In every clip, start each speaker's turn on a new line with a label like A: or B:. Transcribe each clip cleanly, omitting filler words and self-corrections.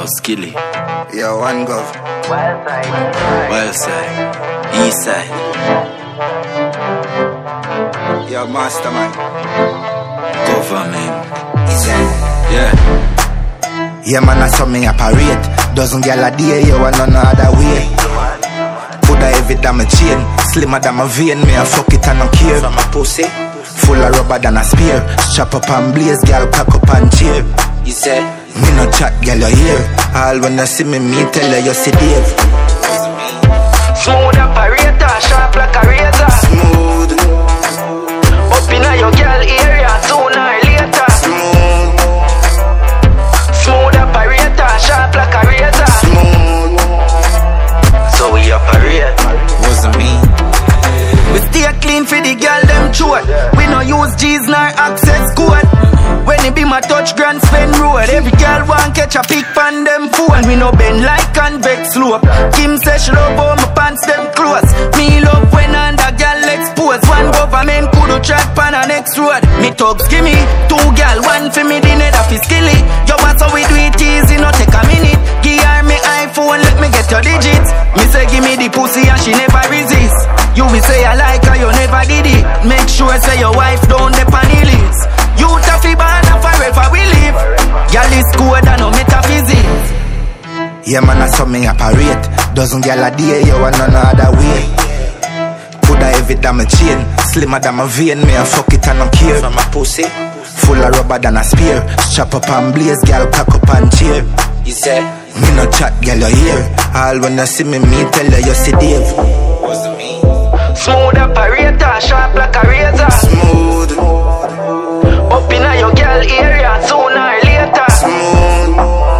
A: Skilly.
B: Yo, one gov.
A: Wild side. East side.
B: Yo, mastermind.
A: Government.
B: Yeah. Yeah, man, I saw me operate. Doesn't get a day, you want no other way. Put a heavy than my chain, slimmer than my vein. Me I fuck it and no care. From my pussy, full of rubber than a spear. Strap up and blaze, girl, pack up and cheer.
A: You say?
B: Me no chat, girl, you hear. All when you see me tell you see Dave.
C: Smooth operator, sharp like a razor.
B: Smooth.
C: Up in your girl area, sooner or later.
B: Smooth.
C: Smooth operator, sharp like a razor.
B: Smooth.
C: So we operate.
A: Wasn't me.
C: We stay clean for the girl them throat. We no use G's nor access code. When it be my touch grand spend road, every girl want catch a pic pan them phone. We no bend like convex slope. Kim say she love how my pants them close. Me love when under girl expose. One government could track pan a next road. Me thugs give me 2 girl, 1 for me the nether fi skilly. Yo, what so we do it easy, no take a minute. Give her me iPhone, let me get your digits. Me say give me the pussy and she never resist. You will say I like her, you never did it. Make sure say your wife don't depend on list. You taffy banana forever we live. Y'all is good and no metaphysics.
B: Yeah, man, I saw me operate. Doesn't get a day, you want no other way. Put a heavy than my chain, slimmer than my vein. Me I fuck it and no care.
A: From my pussy.
B: Full of rubber than a spear. Strap up and blaze, girl, pack up and cheer.
A: You say?
B: Me no chat, girl, you hear. All when you see me tell you see Dave.
A: Wasn't me.
C: Smooth operator, sharp like a razor.
B: Smooth.
C: Up in your girl area, sooner or later.
B: Smooth.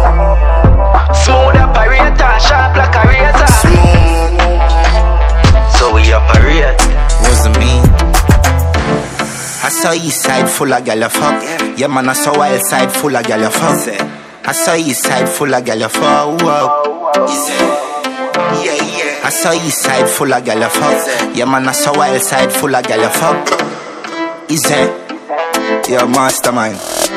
C: Smooth operator, sharp like a razor.
B: Smooth.
C: So we operate.
A: Wasn't me.
B: I saw east side full of gal you fuck. Yeah, man, I saw wild side full of gal you fuck. I saw east side full of gal you fuck. Whoa. Yeah. I saw east side full of gal you fuck. Yeah, man, I saw wild side full of gal you fuck. Is it? Yeah, mastermind.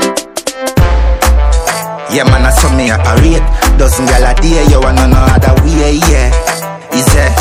B: Yeah, man, I saw me operate. Doesn't gal a day, you want no other way, yeah. Is it?